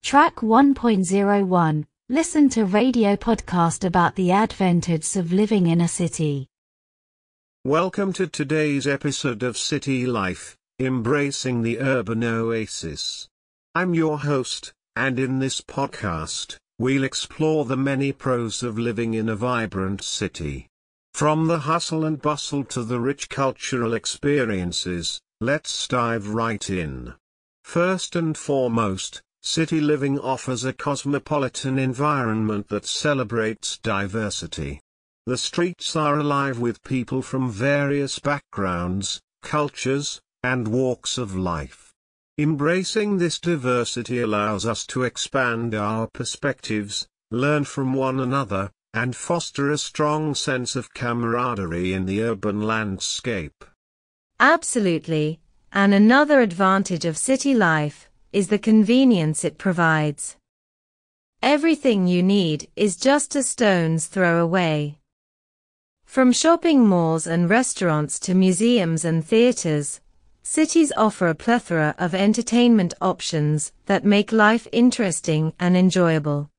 Track 1.01. Listen to radio podcast about the advantages of living in a city. Welcome to today's episode of City Life, Embracing the Urban Oasis. I'm your host, and in this podcast, we'll explore the many pros of living in a vibrant city. From the hustle and bustle to the rich cultural experiences, let's dive right in. First and foremost, city living offers a cosmopolitan environment that celebrates diversity. The streets are alive with people from various backgrounds, cultures, and walks of life. Embracing this diversity allows us to expand our perspectives, learn from one another, and foster a strong sense of camaraderie in the urban landscape. Absolutely. And another advantage of city life is the convenience it provides. Everything you need is just a stone's throw away. From shopping malls and restaurants to museums and theaters, cities offer a plethora of entertainment options that make life interesting and enjoyable.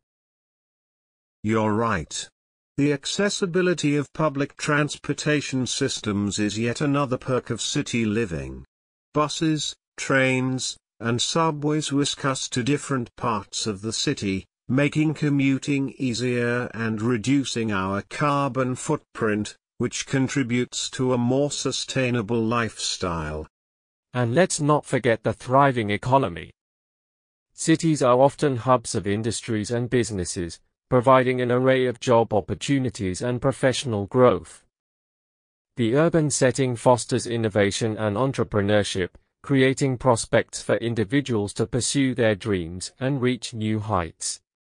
You're right. The accessibility of public transportation systems is yet another perk of city living. Buses, trains, and subways whisk us to different parts of the city, making commuting easier and reducing our carbon footprint, which contributes to a more sustainable lifestyle. And let's not forget the thriving economy. Cities are often hubs of industries and businesses, providing an array of job opportunities and professional growth. The urban setting fosters innovation and entrepreneurship, creating prospects for individuals to pursue their dreams and reach new heights.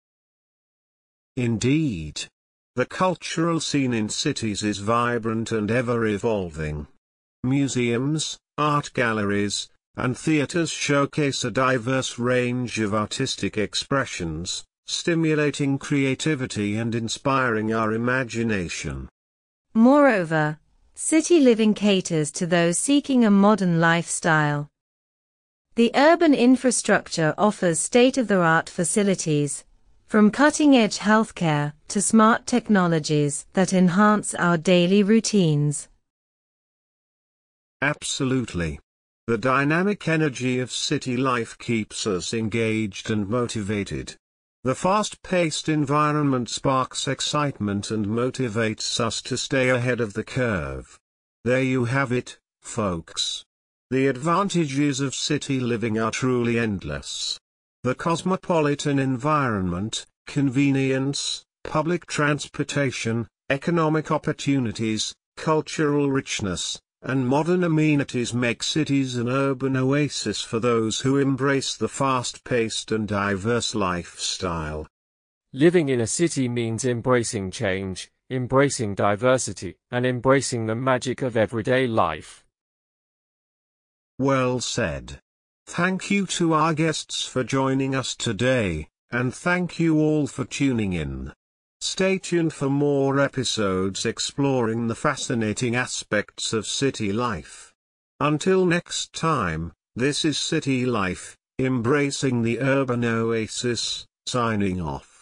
Indeed. The cultural scene in cities is vibrant and ever-evolving. Museums, art galleries, and theaters showcase a diverse range of artistic expressions, stimulating creativity and inspiring our imagination. Moreover, city living caters to those seeking a modern lifestyle. The urban infrastructure offers state-of-the-art facilities, from cutting-edge healthcare to smart technologies that enhance our daily routines. Absolutely. The dynamic energy of city life keeps us engaged and motivated. The fast-paced environment sparks excitement and motivates us to stay ahead of the curve. There you have it, folks. The advantages of city living are truly endless. The cosmopolitan environment, convenience, public transportation, economic opportunities, cultural richness, and modern amenities make cities an urban oasis for those who embrace the fast-paced and diverse lifestyle. Living in a city means embracing change, embracing diversity, and embracing the magic of everyday life. Well said. Thank you to our guests for joining us today, and thank you all for tuning in. Stay tuned for more episodes exploring the fascinating aspects of city life. Until next time, this is City Life, Embracing the Urban Oasis, signing off.